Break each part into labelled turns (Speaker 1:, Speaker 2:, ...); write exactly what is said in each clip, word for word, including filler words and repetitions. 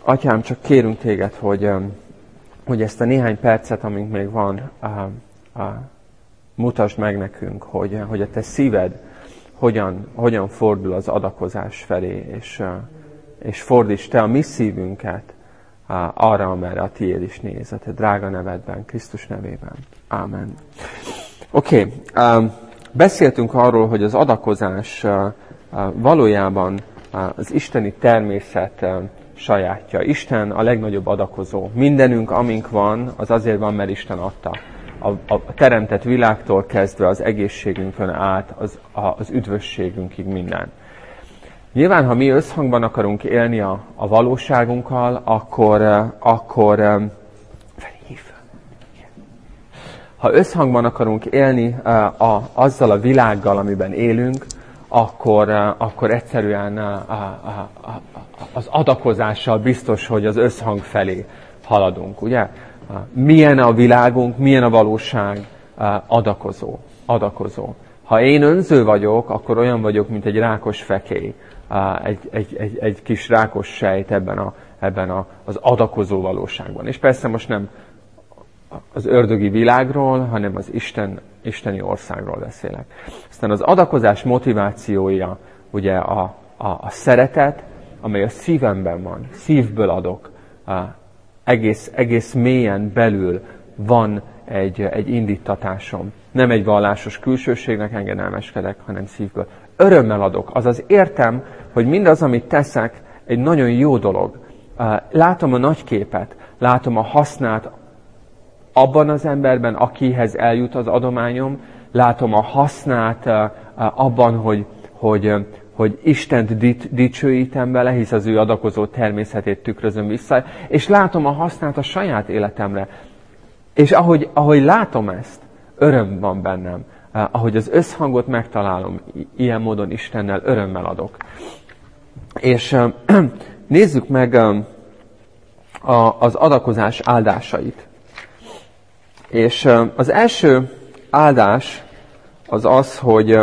Speaker 1: Atyám, csak kérünk téged, hogy, hogy ezt a néhány percet, amink még van, mutasd meg nekünk, hogy, hogy a te szíved hogyan, hogyan fordul az adakozás felé, és, és fordíts te a mi szívünket arra, amerre a tiéd is néz, a te drága nevedben, Krisztus nevében. Ámen. Oké, okay. Beszéltünk arról, hogy az adakozás valójában az isteni természet sajátja. Isten a legnagyobb adakozó. Mindenünk, amink van, az azért van, mert Isten adta. A, a teremtett világtól kezdve az egészségünkön át, az, a, az üdvösségünkig minden. Nyilván, ha mi összhangban akarunk élni a, a valóságunkkal, akkor, akkor ha összhangban akarunk élni a, a, azzal a világgal, amiben élünk, akkor, akkor egyszerűen a, a, a, az adakozással biztos, hogy az összhang felé haladunk, ugye? Milyen a világunk, milyen a valóság, adakozó, adakozó. Ha én önző vagyok, akkor olyan vagyok, mint egy rákos fekély, egy, egy, egy, egy kis rákos sejt ebben, a, ebben a, az adakozó valóságban. És persze most nem az ördögi világról, hanem az Isten, isteni országról beszélek. Aztán az adakozás motivációja, ugye a, a, a szeretet, amely a szívemben van, szívből adok, egész, egész mélyen belül van egy, egy indítatásom. Nem egy vallásos külsőségnek engedelmeskedek, hanem szívből. Örömmel adok, azaz értem, hogy mindaz, amit teszek, egy nagyon jó dolog. Látom a nagy képet, látom a hasznát abban az emberben, akihez eljut az adományom, látom a hasznát abban, hogy, hogy, hogy Istent dicsőítem vele, hisz az ő adakozó természetét tükrözöm vissza, és látom a hasznát a saját életemre. És ahogy, ahogy látom ezt, öröm van bennem. Ahogy az összhangot megtalálom, ilyen módon Istennel örömmel adok. És nézzük meg az adakozás áldásait. És az első áldás az az, hogy,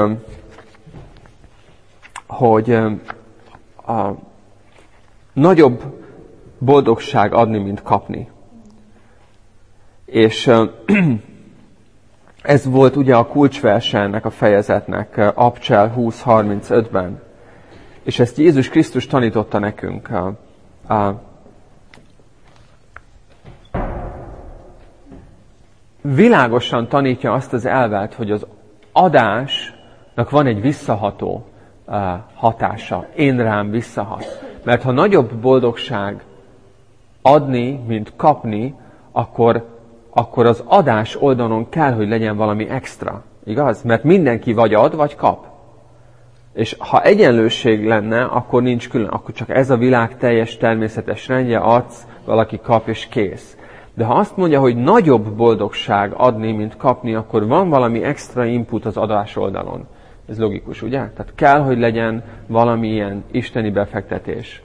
Speaker 1: hogy a nagyobb boldogság adni, mint kapni. És ez volt ugye a kulcsverse ennek a fejezetnek, Abcsel húsz harmincötben. És ezt Jézus Krisztus tanította nekünk. Világosan tanítja azt az elvet, hogy az adásnak van egy visszaható hatása. Én rám visszahat. Mert ha nagyobb boldogság adni, mint kapni, akkor, akkor az adás oldalon kell, hogy legyen valami extra. Igaz? Mert mindenki vagy ad, vagy kap. És ha egyenlőség lenne, akkor nincs külön. Akkor csak ez a világ teljes természetes rendje, adsz, valaki kap és kész. De ha azt mondja, hogy nagyobb boldogság adni, mint kapni, akkor van valami extra input az adás oldalon. Ez logikus, ugye? Tehát kell, hogy legyen valami ilyen isteni befektetés.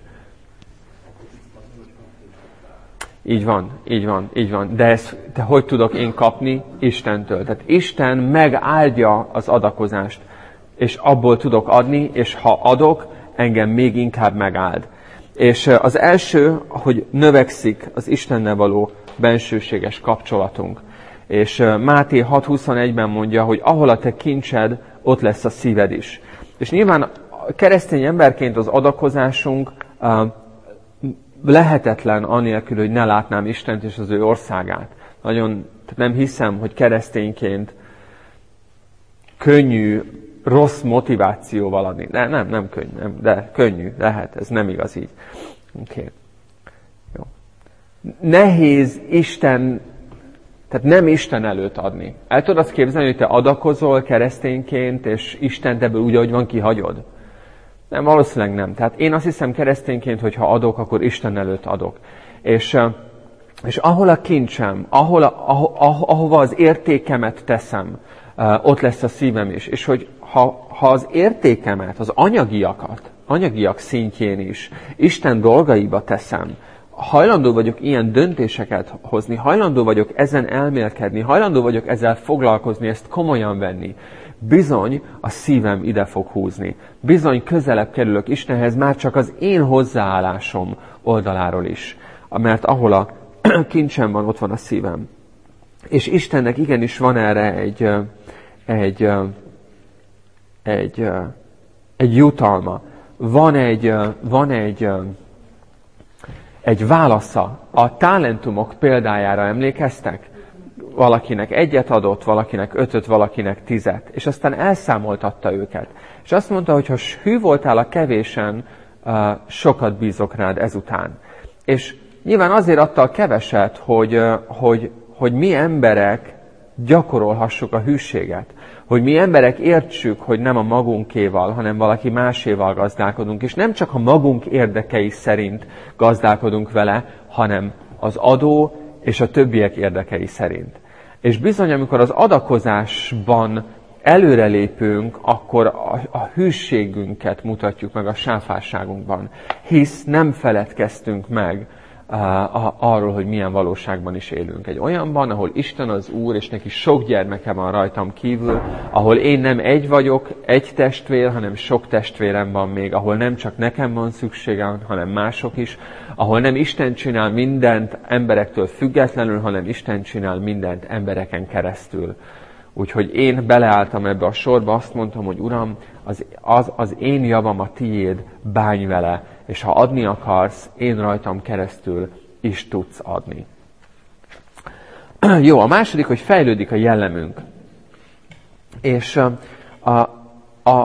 Speaker 1: Így van, így van, így van. De, ez, de hogy tudok én kapni? Istentől. Tehát Isten megáldja az adakozást, és abból tudok adni, és ha adok, engem még inkább megáld. És az első, hogy növekszik az Istennel való bensőséges kapcsolatunk. És Máté hat huszonegyben mondja, hogy ahol a te kincsed, ott lesz a szíved is. És nyilván keresztény emberként az adakozásunk lehetetlen anélkül, hogy ne látnám Istent és az ő országát. Nagyon, tehát nem hiszem, hogy keresztényként könnyű, rossz motivációval adni. De nem, nem könnyű, nem, de könnyű, lehet, ez nem igaz így. Oké. Okay. Jó. Nehéz Isten, tehát nem Isten előtt adni. El tudod azt képzelni, hogy te adakozol keresztényként, és Istent ebből úgy, ahogy van, kihagyod? Nem, valószínűleg nem. Tehát én azt hiszem keresztényként, hogy ha adok, akkor Isten előtt adok. És, és ahol a kincsem, ahol a, aho, ahova az értékemet teszem, ott lesz a szívem is. És hogy ha, ha az értékemet, az anyagiakat, anyagiak szintjén is Isten dolgaiba teszem, hajlandó vagyok ilyen döntéseket hozni, hajlandó vagyok ezen elmélkedni, hajlandó vagyok ezzel foglalkozni, ezt komolyan venni, bizony a szívem ide fog húzni. Bizony közelebb kerülök Istenhez, már csak az én hozzáállásom oldaláról is. Mert ahol a kincsem van, ott van a szívem. És Istennek igenis van erre egy, egy, egy, egy jutalma. Van egy, van egy, egy válasza. A talentumok példájára emlékeztek? Valakinek egyet adott, valakinek ötöt, valakinek tizet. És aztán elszámoltatta őket. És azt mondta, hogy ha hű voltál a kevésen, sokat bízok rád ezután. És nyilván azért adta a keveset, hogy, hogy, hogy mi emberek gyakorolhassuk a hűséget. Hogy mi emberek értsük, hogy nem a magunkéval, hanem valaki máséval gazdálkodunk. És nem csak a magunk érdekei szerint gazdálkodunk vele, hanem az adó és a többiek érdekei szerint. És bizony, amikor az adakozásban előrelépünk, akkor a, a hűségünket mutatjuk meg a sáfárságunkban. Hisz nem feledkeztünk meg uh, a, arról, hogy milyen valóságban is élünk. Egy olyanban, ahol Isten az Úr, és neki sok gyermeke van rajtam kívül, ahol én nem egy vagyok, egy testvér, hanem sok testvérem van még, ahol nem csak nekem van szükségem, hanem mások is, ahol nem Isten csinál mindent emberektől függetlenül, hanem Isten csinál mindent embereken keresztül. Úgyhogy én beleálltam ebbe a sorba, azt mondtam, hogy Uram, az, az, az én javam a tiéd, bánj vele, és ha adni akarsz, én rajtam keresztül is tudsz adni. Jó, a második, hogy fejlődik a jellemünk. És a, a,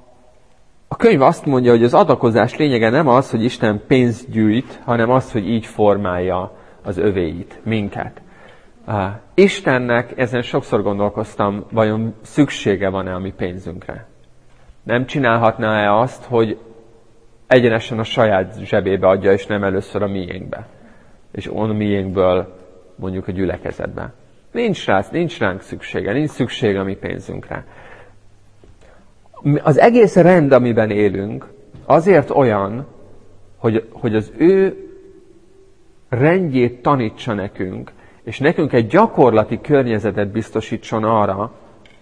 Speaker 1: a könyv azt mondja, hogy az adakozás lényege nem az, hogy Isten pénzt gyűjt, hanem az, hogy így formálja az övéit, minket. Uh, Istennek, ezen sokszor gondolkoztam, vajon szüksége van-e a mi pénzünkre? Nem csinálhatná-e azt, hogy egyenesen a saját zsebébe adja, és nem először a miénkbe? És on a miénkből mondjuk a gyülekezetbe. Nincs rá, nincs ránk szüksége, nincs szüksége a mi pénzünkre. Az egész rend, amiben élünk, azért olyan, hogy, hogy az ő rendjét tanítsa nekünk, és nekünk egy gyakorlati környezetet biztosítson arra,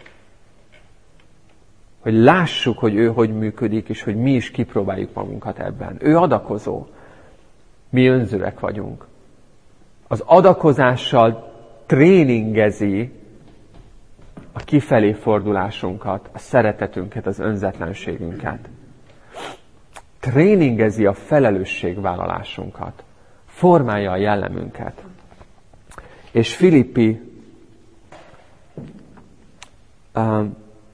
Speaker 1: hogy lássuk, hogy ő hogy működik, és hogy mi is kipróbáljuk magunkat ebben. Ő adakozó. Mi önzőek vagyunk. Az adakozással tréningezi a kifelé fordulásunkat, a szeretetünket, az önzetlenségünket. Tréningezi a felelősségvállalásunkat. Formálja a jellemünket. És Filippi um,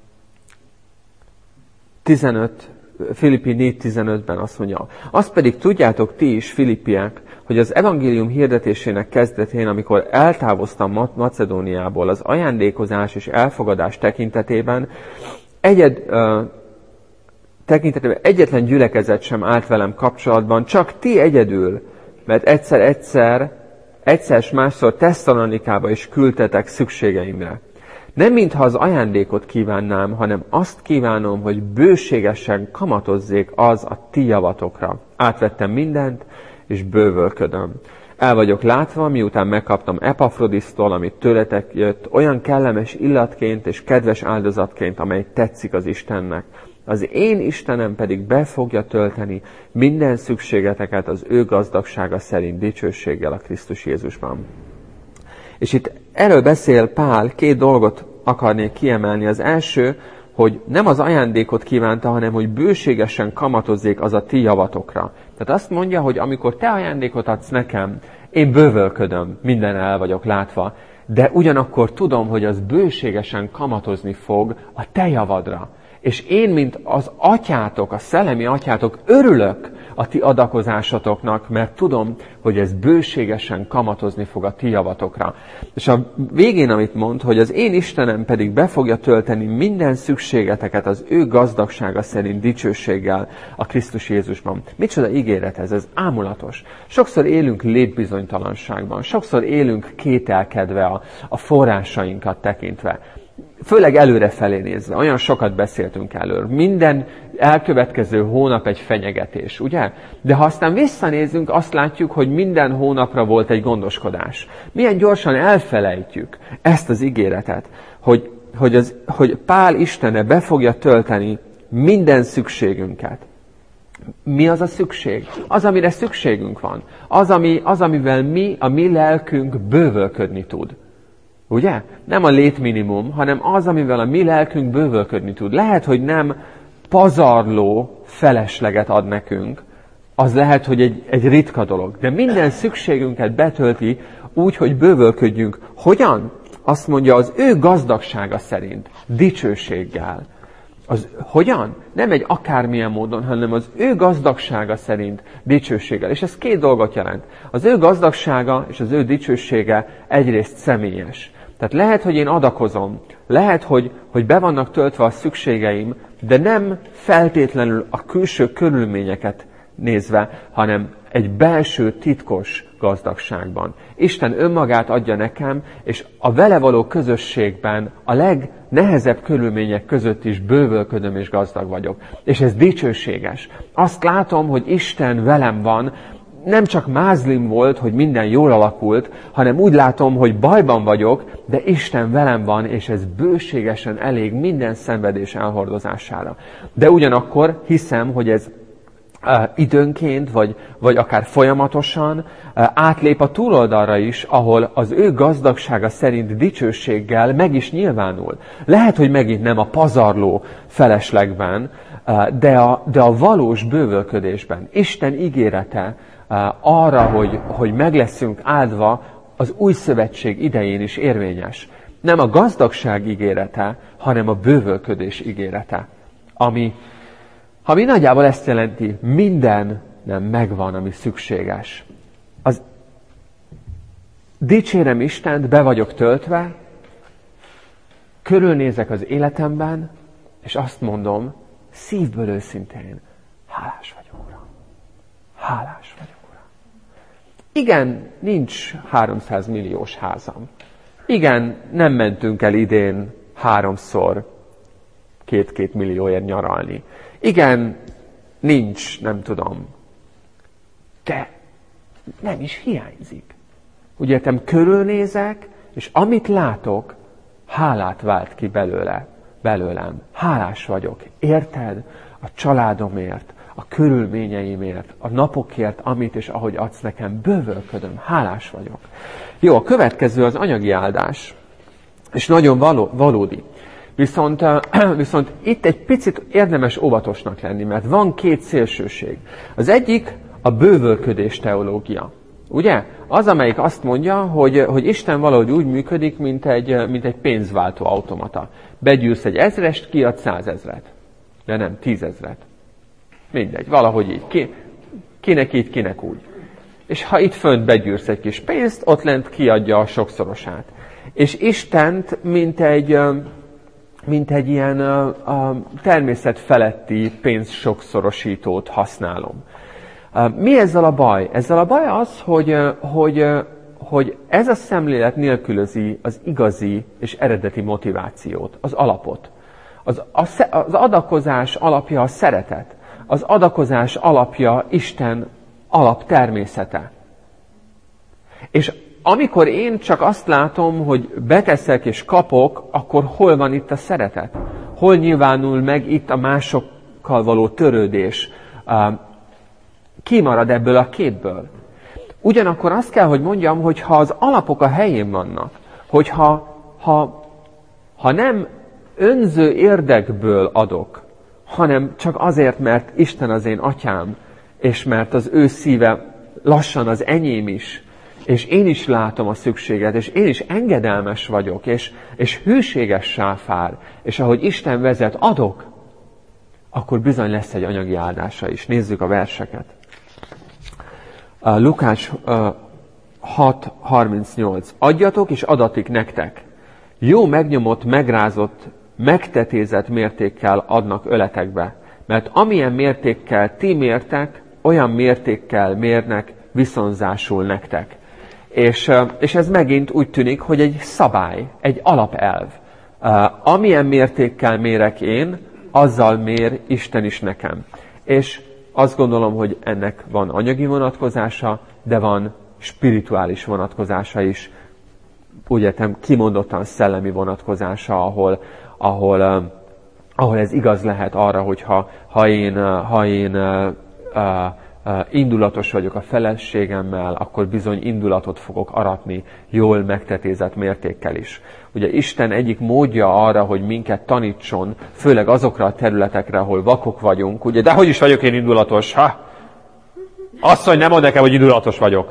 Speaker 1: tizenöt, Filippi négy tizenötben azt mondja, azt pedig tudjátok ti is, filippiek, hogy az evangélium hirdetésének kezdetén, amikor eltávoztam Macedóniából az ajándékozás és elfogadás tekintetében, egyed, uh, tekintetében egyetlen gyülekezet sem állt velem kapcsolatban, csak ti egyedül, mert egyszer-egyszer egyszer s másszor Tesszalonikába is küldtetek szükségeimre. Nem mintha az ajándékot kívánnám, hanem azt kívánom, hogy bőségesen kamatozzék az a ti javatokra. Átvettem mindent, és bővölködöm. El vagyok látva, miután megkaptam Epafrodisztól, amit tőletek jött, olyan kellemes illatként és kedves áldozatként, amely tetszik az Istennek. Az én Istenem pedig be fogja tölteni minden szükségeteket az ő gazdagsága szerint dicsőséggel a Krisztus Jézusban. És itt erről beszél Pál, két dolgot akarnék kiemelni. Az első, hogy nem az ajándékot kívánta, hanem hogy bőségesen kamatozzék az a ti javatokra. Tehát azt mondja, hogy amikor te ajándékot adsz nekem, én bővölködöm, minden el vagyok látva, de ugyanakkor tudom, hogy az bőségesen kamatozni fog a te javadra. És én, mint az atyátok, a szellemi atyátok, örülök a ti adakozásotoknak, mert tudom, hogy ez bőségesen kamatozni fog a ti javatokra. És a végén, amit mond, hogy az én Istenem pedig be fogja tölteni minden szükségeteket az ő gazdagsága szerint dicsőséggel a Krisztus Jézusban. Micsoda ígéret ez, ez ámulatos. Sokszor élünk létbizonytalanságban, sokszor élünk kételkedve a, a forrásainkat tekintve. Főleg előrefelé nézve, olyan sokat beszéltünk előről. Minden elkövetkező hónap egy fenyegetés, ugye? De ha aztán visszanézünk, azt látjuk, hogy minden hónapra volt egy gondoskodás. Milyen gyorsan elfelejtjük ezt az ígéretet, hogy, hogy, az, hogy Pál Istene be fogja tölteni minden szükségünket. Mi az a szükség? Az, amire szükségünk van. Az, ami, az, amivel mi, a mi lelkünk bővölködni tud. Ugye? Nem a létminimum, hanem az, amivel a mi lelkünk bővölködni tud. Lehet, hogy nem pazarló felesleget ad nekünk, az lehet, hogy egy, egy ritka dolog. De minden szükségünket betölti úgy, hogy bővölködjünk. Hogyan? Azt mondja, az ő gazdagsága szerint, dicsőséggel. Az, hogyan? Nem egy akármilyen módon, hanem az ő gazdagsága szerint dicsőséggel. És ez két dolgot jelent. Az ő gazdagsága és az ő dicsősége egyrészt személyes. Tehát lehet, hogy én adakozom, lehet, hogy, hogy be vannak töltve a szükségeim, de nem feltétlenül a külső körülményeket nézve, hanem egy belső titkos gazdagságban. Isten önmagát adja nekem, és a vele való közösségben a legnehezebb körülmények között is bővölködöm és gazdag vagyok. És ez dicsőséges. Azt látom, hogy Isten velem van, nem csak mázlim volt, hogy minden jól alakult, hanem úgy látom, hogy bajban vagyok, de Isten velem van, és ez bőségesen elég minden szenvedés elhordozására. De ugyanakkor hiszem, hogy ez Uh, időnként, vagy, vagy akár folyamatosan uh, átlép a túloldalra is, ahol az ő gazdagsága szerint dicsőséggel meg is nyilvánul. Lehet, hogy megint nem a pazarló feleslegben, uh, de, a, de a valós bővölködésben. Isten ígérete uh, arra, hogy, hogy meg leszünk áldva, az új szövetség idején is érvényes. Nem a gazdagság ígérete, hanem a bővölködés ígérete, ami Ami nagyjából ezt jelenti, minden nem megvan, ami szükséges. Az dicsérem Istent, be vagyok töltve, körülnézek az életemben, és azt mondom, szívből őszintén, hálás vagyok, Uram. Hálás vagyok, Uram. Igen, nincs háromszáz milliós házam. Igen, nem mentünk el idén háromszor két-két millióért nyaralni. Igen, nincs, nem tudom, de nem is hiányzik. Úgy értem, körülnézek, és amit látok, hálát vált ki belőle, belőlem. Hálás vagyok. Érted? A családomért, a körülményeimért, a napokért, amit és ahogy adsz nekem, bővölködöm. Hálás vagyok. Jó, a következő az anyagi áldás, és nagyon való, valódi. Viszont, viszont itt egy picit érdemes óvatosnak lenni, mert van két szélsőség. Az egyik a bővölködés teológia. Ugye? Az, amelyik azt mondja, hogy, hogy Isten valahogy úgy működik, mint egy, mint egy pénzváltó automata. Begyűlsz egy ezrest, kiad százezret. De nem, tízezret. Mindegy, valahogy így. Ki, kinek így, kinek úgy. És ha itt fönt begyűrsz egy kis pénzt, ott lent kiadja a sokszorosát. És Istent, mint egy... mint egy ilyen uh, uh, természet feletti pénzsokszorosítót használom. Uh, mi ezzel a baj? Ezzel a baj az, hogy, uh, hogy, uh, hogy ez a szemlélet nélkülözi az igazi és eredeti motivációt, az alapot. Az, a, az adakozás alapja a szeretet. Az adakozás alapja Isten alaptermészete. És amikor én csak azt látom, hogy beteszek és kapok, akkor hol van itt a szeretet? Hol nyilvánul meg itt a másokkal való törődés? Ki marad ebből a képből? Ugyanakkor azt kell, hogy mondjam, hogy ha az alapok a helyén vannak, hogyha ha, ha nem önző érdekből adok, hanem csak azért, mert Isten az én atyám, és mert az ő szíve lassan az enyém is, és én is látom a szükséget, és én is engedelmes vagyok, és, és hűséges sáfár, és ahogy Isten vezet, adok, akkor bizony lesz egy anyagi áldása is. Nézzük a verseket. Uh, Lukács uh, hat harmincnyolc. Adjatok, és adatik nektek. Jó megnyomott, megrázott, megtetézett mértékkel adnak öletekbe, mert amilyen mértékkel ti mértek, olyan mértékkel mérnek viszonzásul nektek. És, és ez megint úgy tűnik, hogy egy szabály, egy alapelv. Uh, amilyen mértékkel mérek én, azzal mér Isten is nekem. És azt gondolom, hogy ennek van anyagi vonatkozása, de van spirituális vonatkozása is. Úgy értem, kimondottan szellemi vonatkozása, ahol, ahol, uh, ahol ez igaz lehet arra, hogy ha, ha én, uh, ha én uh, uh, uh, indulatos vagyok a feleségemmel, akkor bizony indulatot fogok aratni jól megtetézett mértékkel is. Ugye Isten egyik módja arra, hogy minket tanítson, főleg azokra a területekre, ahol vakok vagyunk, ugye, de hogy is vagyok én indulatos? Ha? Asszony, nem mondd nekem, hogy indulatos vagyok.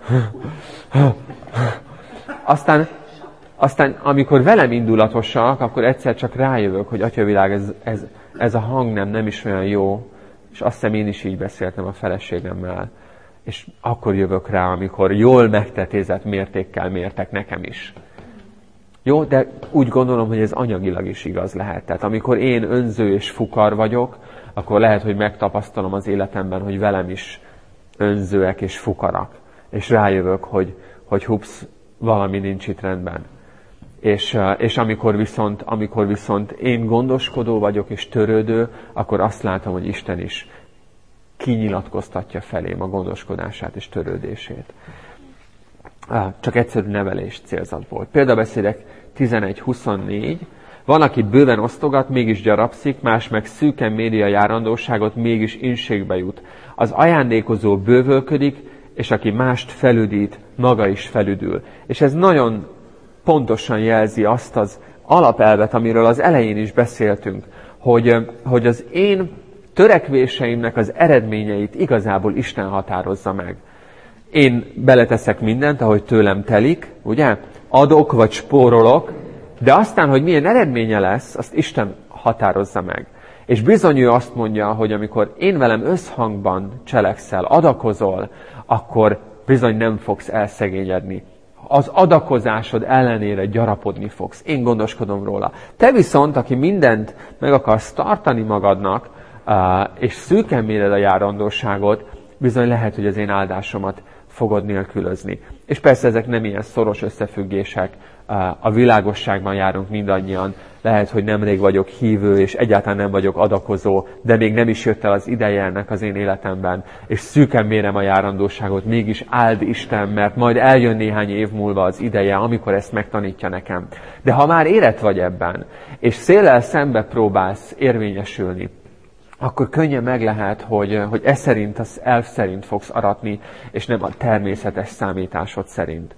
Speaker 1: Aztán, aztán, amikor velem indulatosak, akkor egyszer csak rájövök, hogy Atyavilág, ez, ez, ez a hang nem, nem is olyan jó, és azt hiszem én is így beszéltem a feleségemmel. És akkor jövök rá, amikor jól megtetézett mértékkel mértek nekem is. Jó, de úgy gondolom, hogy ez anyagilag is igaz lehet. Tehát amikor én önző és fukar vagyok, akkor lehet, hogy megtapasztalom az életemben, hogy velem is önzőek és fukarak. És rájövök, hogy, hogy hups, valami nincs itt rendben. És, és amikor, viszont, amikor viszont én gondoskodó vagyok és törődő, akkor azt látom, hogy Isten is kinyilatkoztatja felém a gondoskodását és törődését. Csak egyszerű nevelés célzat volt. Példabeszédek tizenegy huszonnégy. Van, aki bőven osztogat, mégis gyarapszik, más meg szűken méri a járandóságot, mégis inségbe jut. Az ajándékozó bővölködik, és aki mást felüdít, maga is felüdül. És ez nagyon pontosan jelzi azt az alapelvet, amiről az elején is beszéltünk, hogy, hogy az én törekvéseimnek az eredményeit igazából Isten határozza meg. Én beleteszek mindent, ahogy tőlem telik, ugye? Adok vagy spórolok, de aztán, hogy milyen eredménye lesz, azt Isten határozza meg. És bizony ő azt mondja, hogy amikor én velem összhangban cselekszel, adakozol, akkor bizony nem fogsz elszegényedni. Az adakozásod ellenére gyarapodni fogsz. Én gondoskodom róla. Te viszont, aki mindent meg akarsz tartani magadnak, és szűken méred a járandóságot, bizony lehet, hogy az én áldásomat fogod nélkülözni. És persze ezek nem ilyen szoros összefüggések, a világosságban járunk mindannyian, lehet, hogy nemrég vagyok hívő, és egyáltalán nem vagyok adakozó, de még nem is jött el az ideje ennek az én életemben, és szűken mérem a járandóságot, mégis áld Isten, mert majd eljön néhány év múlva az ideje, amikor ezt megtanítja nekem. De ha már érett vagy ebben, és széllel szembe próbálsz érvényesülni, akkor könnyen meg lehet, hogy, hogy ez szerint, az elf szerint fogsz aratni, és nem a természetes számításod szerint.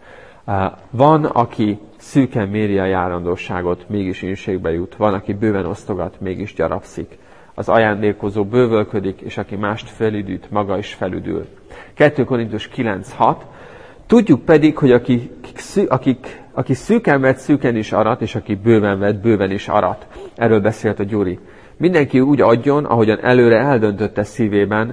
Speaker 1: Van, aki szűken méri a járandóságot, mégis inségbe jut. Van, aki bőven osztogat, mégis gyarapszik. Az ajándékozó bővölködik, és aki mást felüdít, maga is felüdül. kettő Korintus kilenc hat. Tudjuk pedig, hogy akik, akik, aki szűken vett, szűken is arat, és aki bőven vett, bőven is arat. Erről beszélt a Gyuri. Mindenki úgy adjon, ahogyan előre eldöntötte szívében,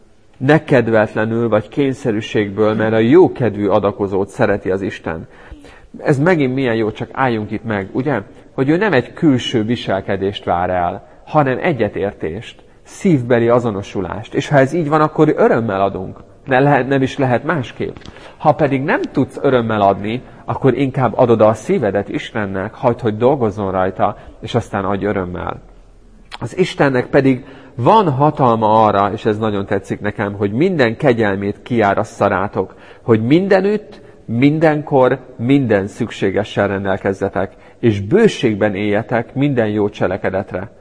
Speaker 1: ne kedvetlenül vagy kényszerűségből, mert a jókedvű adakozót szereti az Isten. Ez megint milyen jó, csak álljunk itt meg, ugye? Hogy ő nem egy külső viselkedést vár el, hanem egyetértést, szívbeli azonosulást. És ha ez így van, akkor örömmel adunk. Ne lehet, nem is lehet másképp. Ha pedig nem tudsz örömmel adni, akkor inkább adod a szívedet Istennek, hagyd, hogy dolgozzon rajta, és aztán adj örömmel. Az Istennek pedig van hatalma arra, és ez nagyon tetszik nekem, hogy minden kegyelmét kiárassza rátok, hogy mindenütt, mindenkor, minden szükségessel rendelkezzetek, és bőségben éljetek minden jó cselekedetre.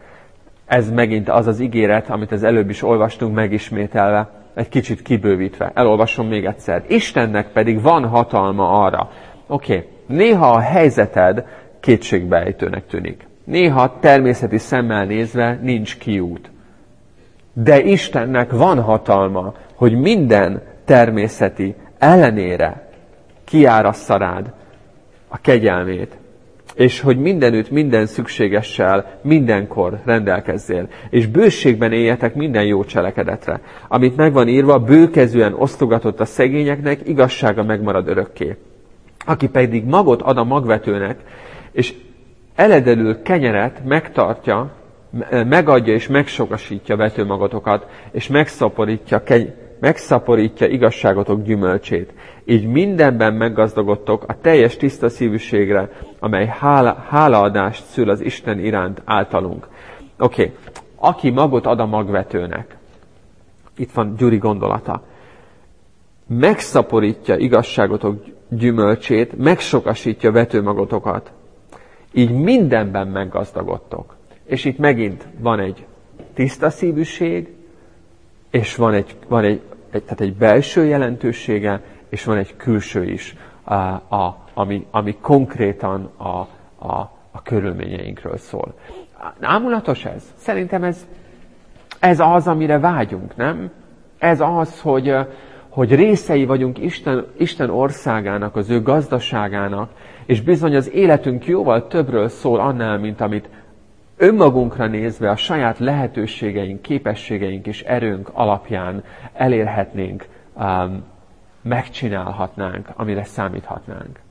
Speaker 1: Ez megint az az ígéret, amit az előbb is olvastunk megismételve, egy kicsit kibővítve. Elolvasom még egyszer. Istennek pedig van hatalma arra. Oké, okay. Néha a helyzeted kétségbeejtőnek tűnik. Néha természeti szemmel nézve nincs kiút. De Istennek van hatalma, hogy minden természeti ellenére kiárassza rád a kegyelmét, és hogy mindenütt, minden szükségessel, mindenkor rendelkezzél, és bőségben éljetek minden jó cselekedetre. Amit megvan írva, bőkezűen osztogatott a szegényeknek, igazsága megmarad örökké. Aki pedig magot ad a magvetőnek, és eledelül kenyeret megtartja, megadja és megsokasítja vetőmagatokat, és megszaporítja, keny- megszaporítja igazságotok gyümölcsét. Így mindenben meggazdagodtok a teljes tiszta szívűségre, amely hála, hálaadást szül az Isten iránt általunk. Oké, okay. Aki magot ad a magvetőnek, itt van Gyuri gondolata, megszaporítja igazságotok gyümölcsét, megsokasítja vetőmagatokat, így mindenben meggazdagodtok. És itt megint van egy tiszta szívűség, és van egy, van egy, egy, tehát egy belső jelentősége, és van egy külső is, a, a, ami, ami konkrétan a, a, a körülményeinkről szól. Ámulatos ez? Szerintem ez, ez az, amire vágyunk, nem? Ez az, hogy, hogy részei vagyunk Isten, Isten országának, az ő gazdaságának, és bizony az életünk jóval többről szól annál, mint amit önmagunkra nézve a saját lehetőségeink, képességeink és erőnk alapján elérhetnénk, um, megcsinálhatnánk, amire számíthatnánk.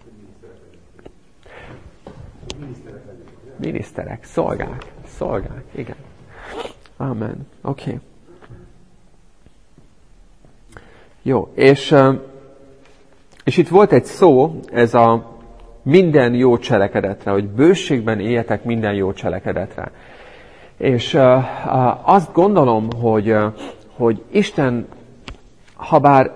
Speaker 1: Miniszterek, szolgák, szolgák, igen. Amen. Oké. Okay. Jó, és, és itt volt egy szó, ez a minden jó cselekedetre, hogy bőségben éljetek minden jó cselekedetre. És uh, azt gondolom, hogy, uh, hogy Isten, habár,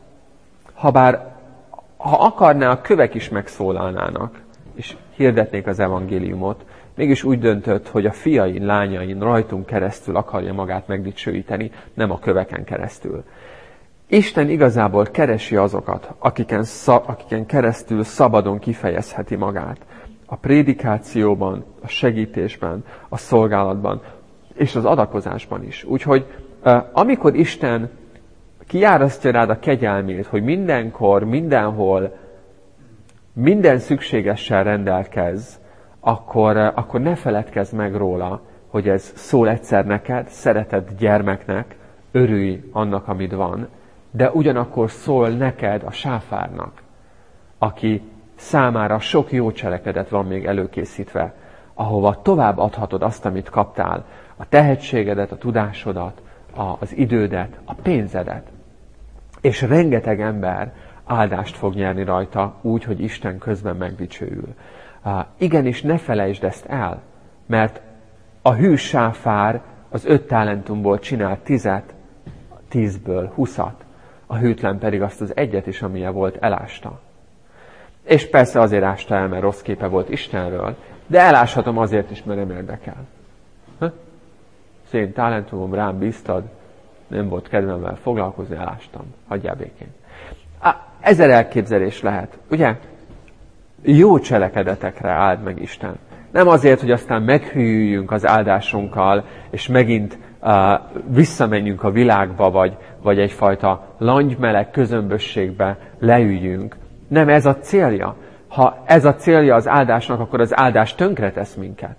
Speaker 1: habár ha akarná, a kövek is megszólalnának, és hirdetnék az evangéliumot, mégis úgy döntött, hogy a fiain, lányain, rajtunk keresztül akarja magát megdicsőíteni, nem a köveken keresztül. Isten igazából keresi azokat, akiken, szab, akiken keresztül szabadon kifejezheti magát. A prédikációban, a segítésben, a szolgálatban, és az adakozásban is. Úgyhogy amikor Isten kiárasztja rád a kegyelmét, hogy mindenkor, mindenhol, minden szükségessel rendelkezz, akkor, akkor ne feledkezz meg róla, hogy ez szól egyszer neked, szeretett gyermeknek, örülj annak, amit van, de ugyanakkor szól neked, a sáfárnak, aki számára sok jó cselekedet van még előkészítve, ahova tovább adhatod azt, amit kaptál, a tehetségedet, a tudásodat, az idődet, a pénzedet. És rengeteg ember áldást fog nyerni rajta, úgy, hogy Isten közben megdicsőül. Uh, igenis, ne felejtsd ezt el, mert a hű sáfár az öt talentumból csinált tizet, tízből huszat, a hűtlen pedig azt az egyet is, amilyen volt, elásta. És persze azért ásta el, mert rossz képe volt Istenről, de eláshatom azért is, mert nem érdekel. Ha? Az én talentumom rám bíztad, nem volt kedvem vele foglalkozni, elástam. Hagyjál békén. Ezer elképzelés lehet, ugye? Jó cselekedetekre áld meg Isten. Nem azért, hogy aztán meghűljünk az áldásunkkal, és megint uh, visszamenjünk a világba, vagy, vagy egyfajta langymeleg közömbösségbe leüljünk. Nem ez a célja. Ha ez a célja az áldásnak, akkor az áldás tönkretesz minket.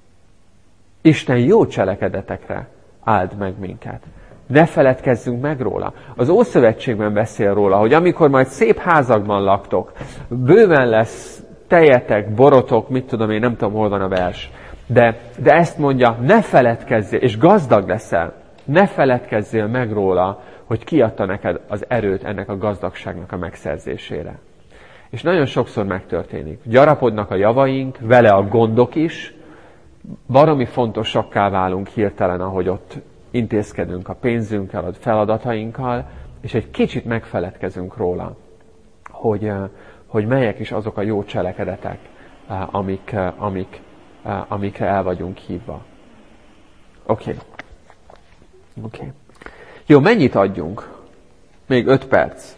Speaker 1: Isten jó cselekedetekre áld meg minket. Ne feledkezzünk meg róla. Az Ószövetségben beszél róla, hogy amikor majd szép házakban laktok, bőven lesz tejetek, borotok, mit tudom én, nem tudom, hol van a vers. De, de ezt mondja, ne feledkezzél, és gazdag leszel, ne feledkezzél meg róla, hogy kiadta neked az erőt ennek a gazdagságnak a megszerzésére. És nagyon sokszor megtörténik. Gyarapodnak a javaink, vele a gondok is, baromi fontosakká válunk hirtelen, ahogy ott intézkedünk a pénzünkkel, a feladatainkkal, és egy kicsit megfeledkezünk róla, hogy, hogy melyek is azok a jó cselekedetek, amik, amik, amikre el vagyunk hívva. Oké. Okay. Oké. Okay. Jó, mennyit adjunk? Még öt perc.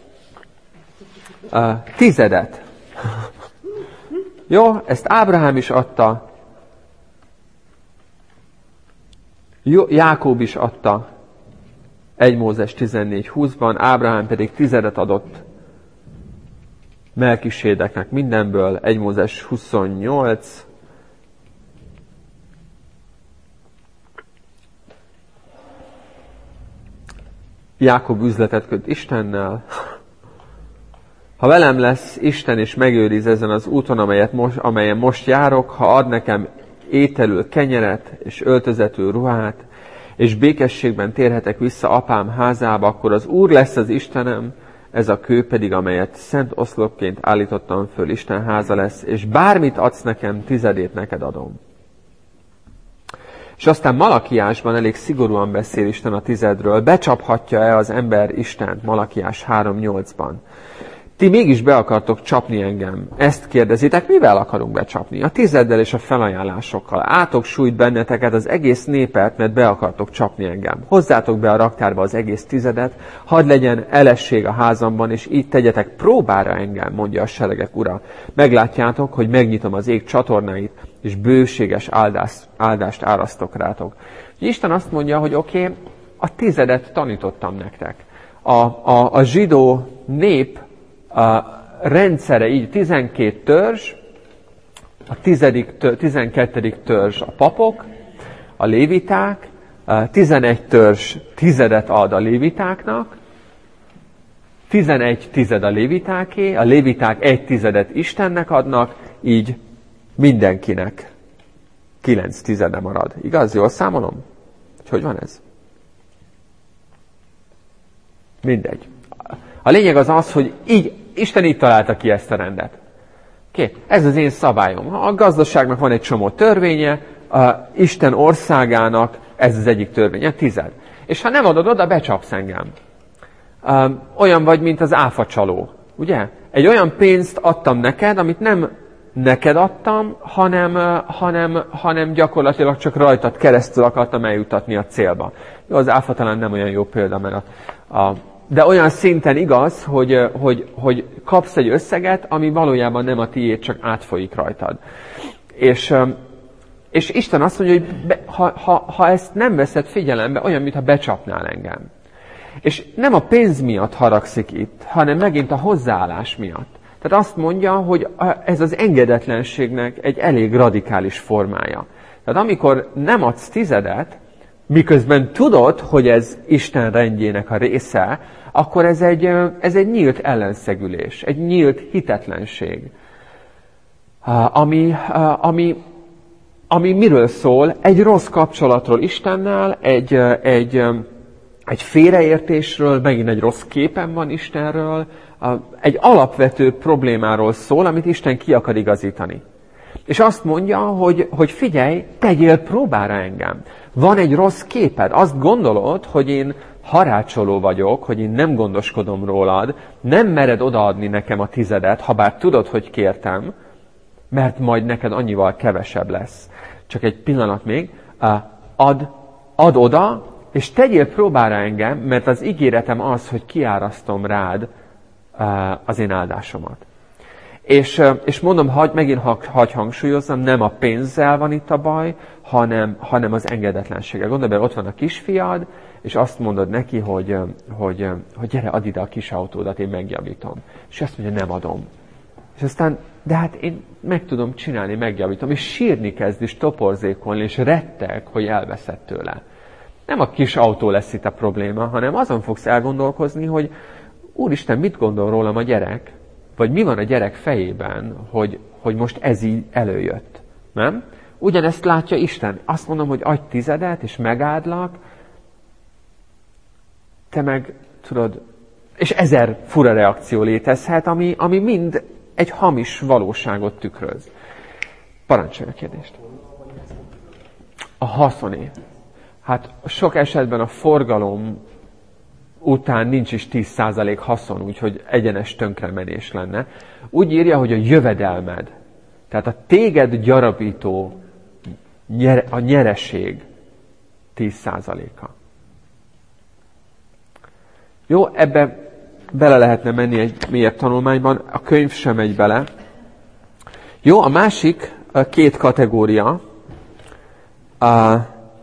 Speaker 1: Uh, tizedet. Jó, ezt Ábrahám is adta. Jó, Jákob is adta. egy Mózes tizennégy húszban, Ábrahám pedig tizedet adott Melkisédeknek mindenből, egy Mózes huszonnyolc. Jákob üzletet köt Istennel. Ha velem lesz Isten és megőriz ezen az úton, amelyet most, amelyen most járok, ha ad nekem ételül kenyeret és öltözetül ruhát, és békességben térhetek vissza apám házába, akkor az Úr lesz az Istenem, ez a kő pedig, amelyet szent oszlopként állítottam föl, Isten háza lesz, és bármit adsz nekem, tizedét neked adom. És aztán Malakiásban elég szigorúan beszél Isten a tizedről. Becsaphatja-e az ember Istent? Malakiás három nyolcban. Ti mégis be akartok csapni engem. Ezt kérdezitek, mivel akarunk becsapni? A tizeddel és a felajánlásokkal. Átok sújt benneteket az egész népet, mert be akartok csapni engem. Hozzátok be a raktárba az egész tizedet, hadd legyen elesség a házamban, és így tegyetek próbára engem, mondja a seregek ura. Meglátjátok, hogy megnyitom az ég csatornáit, és bőséges áldást, áldást árasztok rátok. Isten azt mondja, hogy oké, okay, a tizedet tanítottam nektek. A, a, a zsidó nép a rendszere így tizenkét törzs, a tizedik, tizenkettedik törzs a papok, a léviták, a tizenegy törzs tizedet ad a lévitáknak, tizenegy tized a lévitáké, a léviták egy tizedet Istennek adnak, így mindenkinek kilenc tizede marad. Igaz? Jól számolom? Hogy van ez? Mindegy. A lényeg az az, hogy így, Isten így találta ki ezt a rendet. Okay. Ez az én szabályom. A gazdaságnak van egy csomó törvénye, a Isten országának ez az egyik törvénye, tized. És ha nem adod oda, becsapsz engem. Olyan vagy, mint az áfacsaló. Ugye? Egy olyan pénzt adtam neked, amit nem neked adtam, hanem, hanem, hanem gyakorlatilag csak rajtad keresztül akartam eljutatni a célba. Jó, az áfa talán nem olyan jó példa, mert a, a de olyan szinten igaz, hogy, hogy, hogy kapsz egy összeget, ami valójában nem a tiéd, csak átfolyik rajtad. És, és Isten azt mondja, hogy be, ha, ha, ha ezt nem veszed figyelembe, olyan, mintha becsapnál engem. És nem a pénz miatt haragszik itt, hanem megint a hozzáállás miatt. Tehát azt mondja, hogy ez az engedetlenségnek egy elég radikális formája. Tehát amikor nem adsz tizedet, miközben tudod, hogy ez Isten rendjének a része, akkor ez egy, ez egy nyílt ellenszegülés, egy nyílt hitetlenség. Ami, ami, ami miről szól? Egy rossz kapcsolatról Istennel, egy, egy, egy félreértésről, megint egy rossz képen van Istenről, egy alapvető problémáról szól, amit Isten ki akar igazítani. És azt mondja, hogy, hogy figyelj, tegyél próbára engem. Van egy rossz képed. Azt gondolod, hogy én harácsoló vagyok, hogy én nem gondoskodom rólad, nem mered odaadni nekem a tizedet, ha bár tudod, hogy kértem, mert majd neked annyival kevesebb lesz. Csak egy pillanat még. Ad, ad oda, és tegyél próbára engem, mert az ígéretem az, hogy kiárasztom rád az én áldásomat. És, és mondom, hagy, megint hagy hangsúlyozzam, nem a pénzzel van itt a baj, hanem, hanem az engedetlenséggel. Gondolj bele, ott van a kisfiad, és azt mondod neki, hogy, hogy, hogy gyere, add ide a kis autódat, én megjavítom. És azt mondja, nem adom. És aztán, de hát én meg tudom csinálni, megjavítom, és sírni kezd, és toporzékolni, és retteg, hogy elveszed tőle. Nem a kis autó lesz itt a probléma, hanem azon fogsz elgondolkozni, hogy Úristen, mit gondol rólam a gyerek? Vagy mi van a gyerek fejében, hogy, hogy most ez így előjött. Nem? Ugyanezt látja Isten. Azt mondom, hogy adj tizedet, és megáldlak, te meg, tudod, és ezer fura reakció létezhet, ami, ami mind egy hamis valóságot tükröz. Parancsolj a kérdést. A haszoné. Hát sok esetben a forgalom után nincs is tíz százalék haszon, úgyhogy egyenes tönkremenés lenne. Úgy írja, hogy a jövedelmed, tehát a téged gyarapító nyere, a nyereség tíz százaléka. Jó, ebbe bele lehetne menni egy mélyebb tanulmányban, a könyv sem megy bele. Jó, a másik a két kategória. A,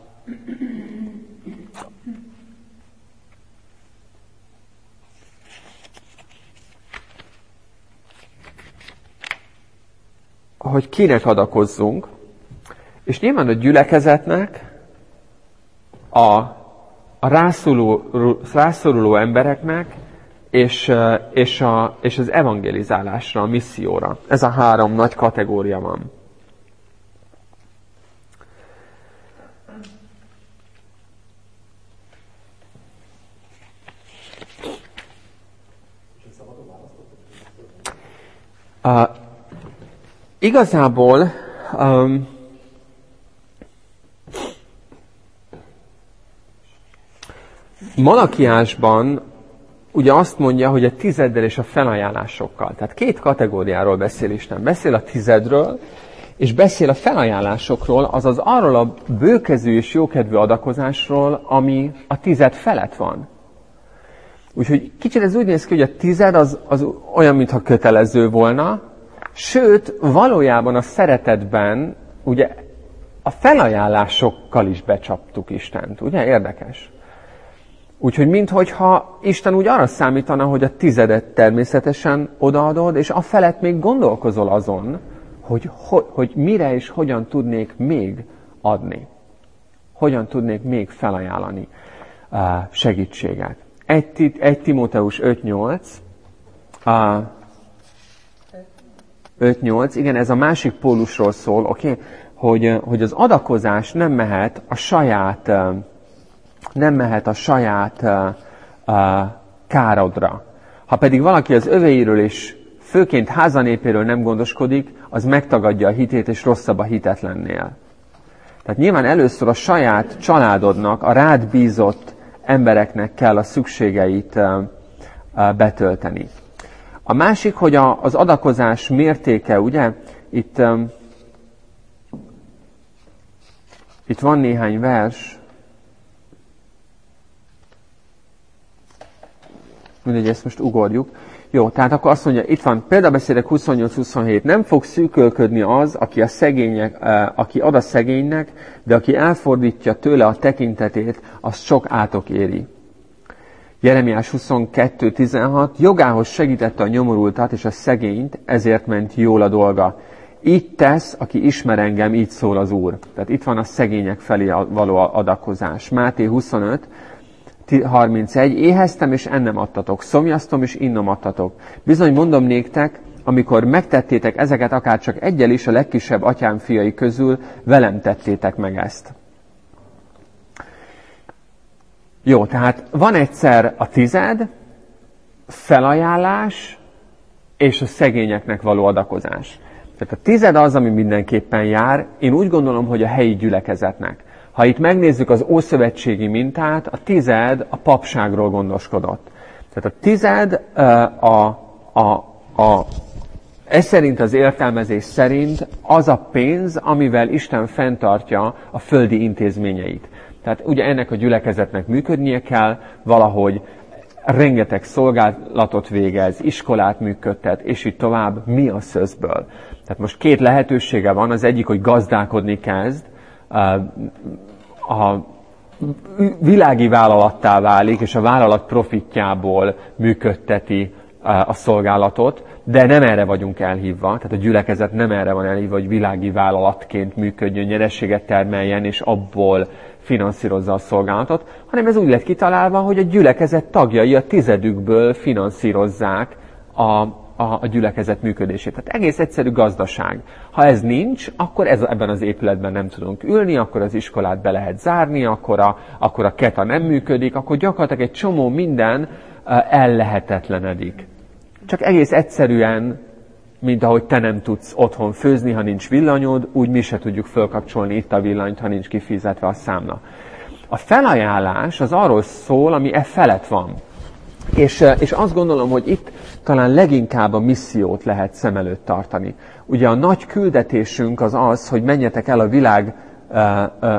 Speaker 1: hogy kinek adakozzunk, és nyilván a gyülekezetnek, a, a rászoruló, rászoruló embereknek, és, és, a, és az evangelizálásra, a misszióra. Ez a három nagy kategória van. Uh, igazából um, Malakiásban ugye azt mondja, hogy a tizeddel és a felajánlásokkal. Tehát két kategóriáról beszél Isten. Beszél a tizedről, és beszél a felajánlásokról, azaz arról a bőkezű és jókedvű adakozásról, ami a tized felett van. Úgyhogy kicsit ez úgy néz ki, hogy a tized az, az olyan, mintha kötelező volna, sőt, valójában a szeretetben ugye a felajánlásokkal is becsaptuk Istent. Ugye? Érdekes. Úgyhogy minthogyha Isten úgy arra számítana, hogy a tizedet természetesen odaadod, és a felett még gondolkozol azon, hogy, hogy, hogy mire és hogyan tudnék még adni. Hogyan tudnék még felajánlani uh, segítséget. egy Timóteus öt nyolc. Uh, öt nyolc, igen, ez a másik pólusról szól, oké? Okay? Hogy, hogy az adakozás nem mehet a saját, uh, nem mehet a saját uh, uh, károdra. Ha pedig valaki az övéiről és főként házanépéről nem gondoskodik, az megtagadja a hitét, és rosszabb a hitetlennél. Tehát nyilván először a saját családodnak, a rád bízott embereknek kell a szükségeit uh, uh, betölteni. A másik, hogy a, az adakozás mértéke, ugye, itt, um, itt van néhány vers, mindegy, ezt most ugorjuk. Jó, tehát akkor azt mondja, itt van példabeszédek huszonnyolc huszonhét. Nem fog szűkölködni az, aki, a szegények, aki ad a szegénynek, de aki elfordítja tőle a tekintetét, az sok átok éri. Jeremiás huszonkettő tizenhat. Jogához segítette a nyomorultat és a szegényt, ezért ment jól a dolga. Így tesz, aki ismer engem, így szól az Úr. Tehát itt van a szegények felé való adakozás. Máté huszonöt harmincegy. Éheztem, és ennem adtatok. Szomjaztom, és innom adtatok. Bizony mondom néktek, amikor megtettétek ezeket, akár csak egyel is a legkisebb atyám fiai közül, velem tettétek meg ezt. Jó, tehát van egyszer a tized, felajánlás, és a szegényeknek való adakozás. Tehát a tized az, ami mindenképpen jár. Én úgy gondolom, hogy a helyi gyülekezetnek. Ha itt megnézzük az ószövetségi mintát, a tized a papságról gondoskodott. Tehát a tized a, a, a, ez szerint az értelmezés szerint az a pénz, amivel Isten fenntartja a földi intézményeit. Tehát ugye ennek a gyülekezetnek működnie kell, valahogy rengeteg szolgálatot végez, iskolát működtet, és így tovább, mi a szözből. Tehát most két lehetősége van, az egyik, hogy gazdálkodni kezd, a világi vállalattá válik, és a vállalat profitjából működteti a szolgálatot, de nem erre vagyunk elhívva, tehát a gyülekezet nem erre van elhívva, hogy világi vállalatként működjön, nyerességet termeljen, és abból finanszírozza a szolgálatot, hanem ez úgy lett kitalálva, hogy a gyülekezet tagjai a tizedükből finanszírozzák a, a, a gyülekezet működését. Tehát egész egyszerű gazdaság. Ha ez nincs, akkor ez, ebben az épületben nem tudunk ülni, akkor az iskolát be lehet zárni, akkor a, akkor a keta nem működik, akkor gyakorlatilag egy csomó minden ellehetetlenedik. Csak egész egyszerűen, mint ahogy te nem tudsz otthon főzni, ha nincs villanyod, úgy mi se tudjuk fölkapcsolni itt a villanyt, ha nincs kifizetve a számla. A felajánlás az arról szól, ami e felett van. És, és azt gondolom, hogy itt talán leginkább a missziót lehet szem előtt tartani. Ugye a nagy küldetésünk az az, hogy menjetek el a világ uh, uh,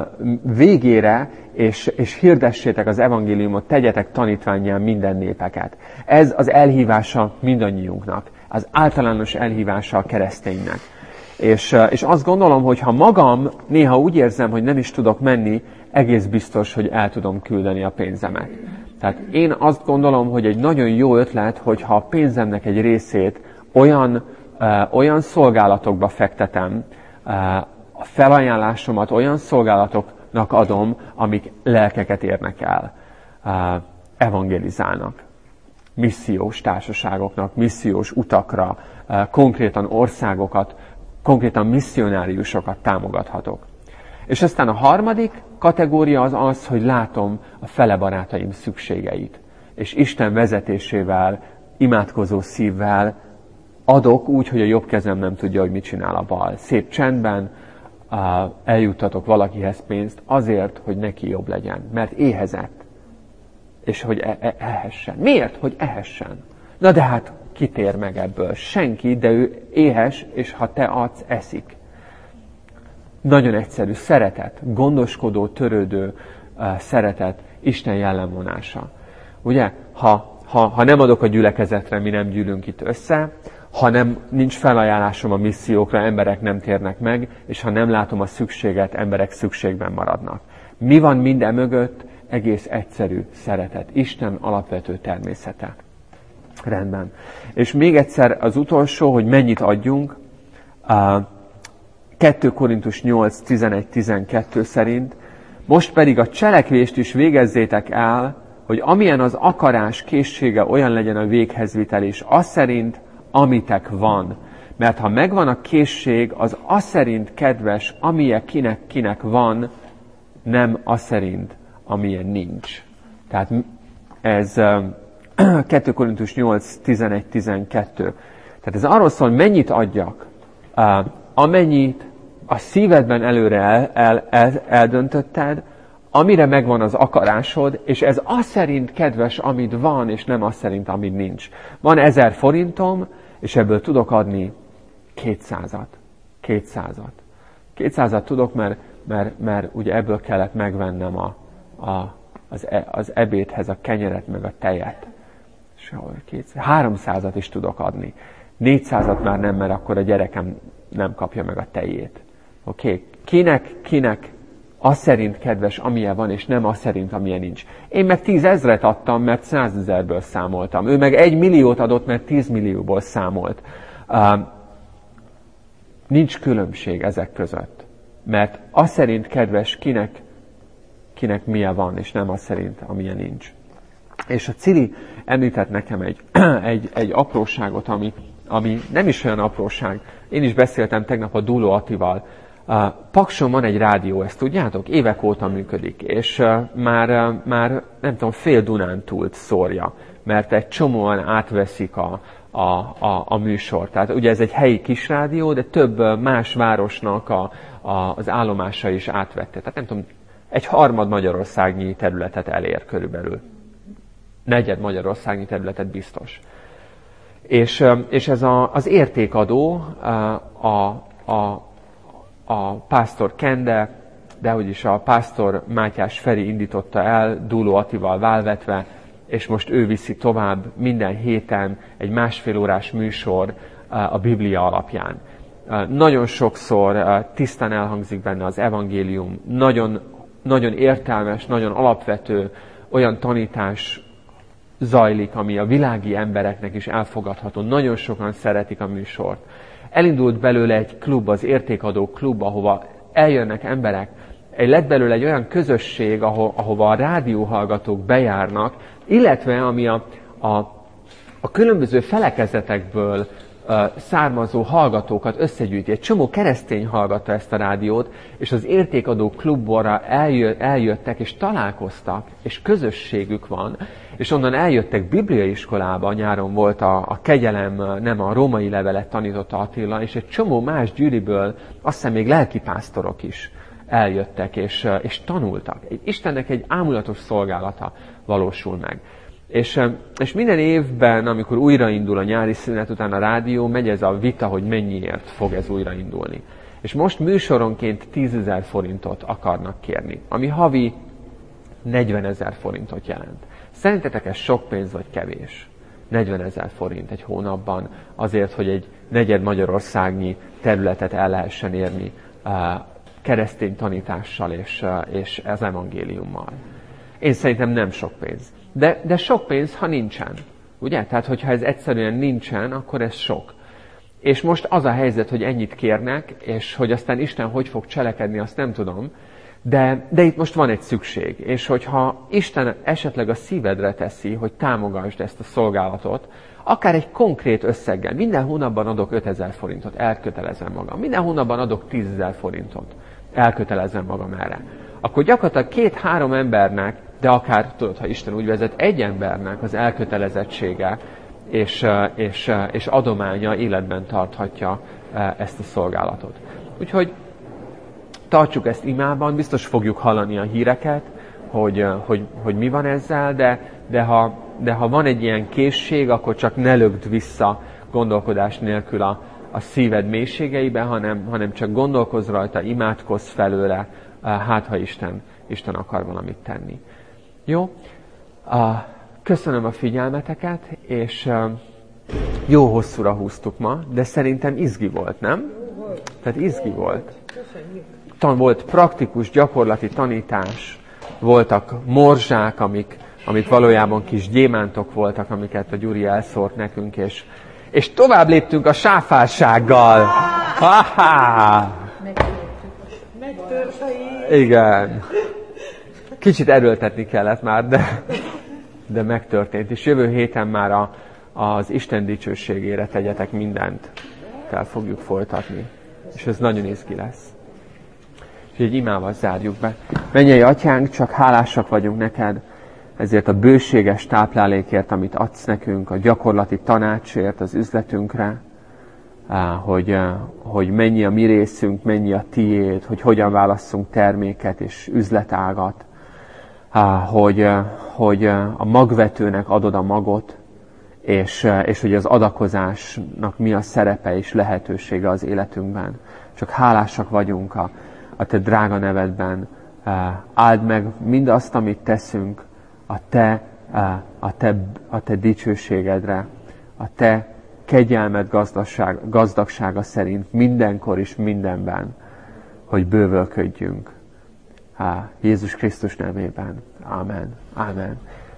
Speaker 1: végére, és, és hirdessétek az evangéliumot, tegyetek tanítvánnyá minden népeket. Ez az elhívása mindannyiunknak, az általános elhívása a kereszténynek. És, és azt gondolom, hogy ha magam néha úgy érzem, hogy nem is tudok menni, egész biztos, hogy el tudom küldeni a pénzemet. Tehát én azt gondolom, hogy egy nagyon jó ötlet, hogyha a pénzemnek egy részét olyan, uh, olyan szolgálatokba fektetem, uh, a felajánlásomat olyan szolgálatoknak adom, amik lelkeket érnek el, uh, evangelizálnak. Missziós társaságoknak, missziós utakra, uh, konkrétan országokat, konkrétan misszionáriusokat támogathatok. És aztán a harmadik kategória az az, hogy látom a fele barátaim szükségeit. És Isten vezetésével, imádkozó szívvel adok úgy, hogy a jobb kezem nem tudja, hogy mit csinál a bal. Szép csendben uh, eljuttatok valakihez pénzt azért, hogy neki jobb legyen, mert éhezett. És hogy e- e- ehessen. Miért? Hogy ehessen. Na de hát kitér meg ebből? Senki, de ő éhes, és ha te adsz, eszik. Nagyon egyszerű. Szeretet. Gondoskodó, törődő uh, szeretet. Isten jellemvonása. Ugye? Ha, ha, ha nem adok a gyülekezetre, mi nem gyűlünk itt össze, ha nem, nincs felajánlásom a missziókra, emberek nem térnek meg, és ha nem látom a szükséget, emberek szükségben maradnak. Mi van minden mögött? Egész egyszerű szeretet. Isten alapvető természete. Rendben. És még egyszer az utolsó, hogy mennyit adjunk. kettő Korintus nyolc tizenegy tizenkettő szerint, most pedig a cselekvést is végezzétek el, hogy amilyen az akarás készsége, olyan legyen a véghezvitel is, az szerint, amitek van. Mert ha megvan a készség, az az szerint kedves, amilyen kinek-kinek van, nem az szerint, amilyen nincs. Tehát ez kettő Korintus nyolc tizenegy tizenkettő. Tehát ez arról szól, mennyit adjak, amennyit a szívedben előre el, el, el, eldöntötted, amire megvan az akarásod, és ez az szerint kedves, amit van, és nem az szerint, amit nincs. Van ezer forintom, és ebből tudok adni kétszázat. Kétszázat. Kétszázat tudok, mert, mert, mert ugye ebből kellett megvennem a, a, az, e, az ebédhez a kenyeret, meg a tejet. És háromszázat is tudok adni. négyszázat már nem, mert akkor a gyerekem nem kapja meg a tejét. Oké? Okay? Kinek, kinek az szerint kedves, amilyen van, és nem az szerint, amilyen nincs. Én meg tízezret adtam, mert százezerből számoltam. Ő meg egy milliót adott, mert tízmillióból számolt. Uh, nincs különbség ezek között. Mert az szerint kedves, kinek, kinek milyen van, és nem az szerint, amilyen nincs. És a Cili említett nekem egy, egy, egy apróságot, ami, ami nem is olyan apróság. Én is beszéltem tegnap a Dúló Attival. Uh, Pakson van egy rádió, ezt tudjátok? Évek óta működik, és uh, már, uh, már nem tudom, fél Dunántúlt szórja, mert egy csomóan átveszik a, a, a, a műsort. Tehát ugye ez egy helyi kisrádió, de több uh, más városnak a, a, az állomása is átvette. Tehát nem tudom, egy harmad magyarországnyi területet elér körülbelül. Negyed magyarországnyi területet biztos. És, uh, és ez a, az értékadó uh, a, a a pásztor Kende, de úgyis a pásztor Mátyás Feri indította el, Dúló Attival válvetve, és most ő viszi tovább minden héten egy másfél órás műsor a Biblia alapján. Nagyon sokszor tisztán elhangzik benne az evangélium, nagyon, nagyon értelmes, nagyon alapvető olyan tanítás zajlik, ami a világi embereknek is elfogadható. Nagyon sokan szeretik a műsort. Elindult belőle egy klub, az értékadó klub, ahova eljönnek emberek. Egy lett belőle egy olyan közösség, aho, ahova a rádióhallgatók bejárnak, illetve ami a, a, a különböző felekezetekből uh, származó hallgatókat összegyűjti. Egy csomó keresztény hallgatta ezt a rádiót, és az értékadó klubborra eljö, eljöttek, és találkoztak, és közösségük van, és onnan eljöttek bibliaiskolába, nyáron volt a, a kegyelem, nem a római levelet tanította Attila, és egy csomó más gyűriből, azt hiszem még lelkipásztorok is eljöttek, és, és tanultak. Istennek egy ámulatos szolgálata valósul meg. És, és minden évben, amikor újraindul a nyári szünet után a rádió, megy ez a vita, hogy mennyiért fog ez újraindulni. És most műsoronként tízezer forintot akarnak kérni, ami havi negyvenezer forintot jelent. Szerintetek ez sok pénz vagy kevés? negyvenezer forint egy hónapban azért, hogy egy negyed magyarországnyi területet el lehessen érni uh, keresztény tanítással és, uh, és az evangéliummal. Én szerintem nem sok pénz. De, de sok pénz, ha nincsen. Ugye? Tehát, hogyha ez egyszerűen nincsen, akkor ez sok. És most az a helyzet, hogy ennyit kérnek, és hogy aztán Isten hogy fog cselekedni, azt nem tudom. De, de itt most van egy szükség, és hogyha Isten esetleg a szívedre teszi, hogy támogasd ezt a szolgálatot, akár egy konkrét összeggel, minden hónapban adok ötezer forintot, elkötelezem magam, minden hónapban adok tízezer forintot, elkötelezem magam erre, akkor gyakorlatilag két-három embernek, de akár, tudod, ha Isten úgy vezet, egy embernek az elkötelezettsége és, és, és adománya életben tarthatja ezt a szolgálatot. Úgyhogy tartsuk ezt imában, biztos fogjuk hallani a híreket, hogy, hogy, hogy mi van ezzel, de, de, ha, de ha van egy ilyen készség, akkor csak ne lögd vissza gondolkodás nélkül a, a szíved mélységeiben, hanem, hanem csak gondolkozz rajta, imádkozz felőle, hát ha Isten, Isten akar valamit tenni. Jó? Köszönöm a figyelmeteket, és jó hosszúra húztuk ma, de szerintem izgi volt, nem? Tehát izgi volt. Tan volt praktikus, gyakorlati tanítás, voltak morzsák, amik, amik valójában kis gyémántok voltak, amiket a Gyuri elszórt nekünk, és, és tovább léptünk a sáfársággal. Ha-ha! Igen. Kicsit erőltetni kellett már, de, de megtörtént. És jövő héten már a, az Isten dicsőségére tegyetek mindent. El fogjuk folytatni. És ez nagyon izgi lesz. És egy imával zárjuk be. Mennyei Atyánk, csak hálásak vagyunk neked ezért a bőséges táplálékért, amit adsz nekünk, a gyakorlati tanácsért az üzletünkre, hogy, hogy mennyi a mi részünk, mennyi a tiéd, hogy hogyan válasszunk terméket és üzletágat, hogy, hogy a magvetőnek adod a magot, és, és hogy az adakozásnak mi a szerepe és lehetősége az életünkben. Csak hálásak vagyunk a, a te drága nevedben. Áld meg mindazt, amit teszünk a te, a te, a te dicsőségedre, a te kegyelmed gazdagság, gazdagsága szerint mindenkor és mindenben, hogy bővölködjünk. Jézus Krisztus nevében. Amen. Amen.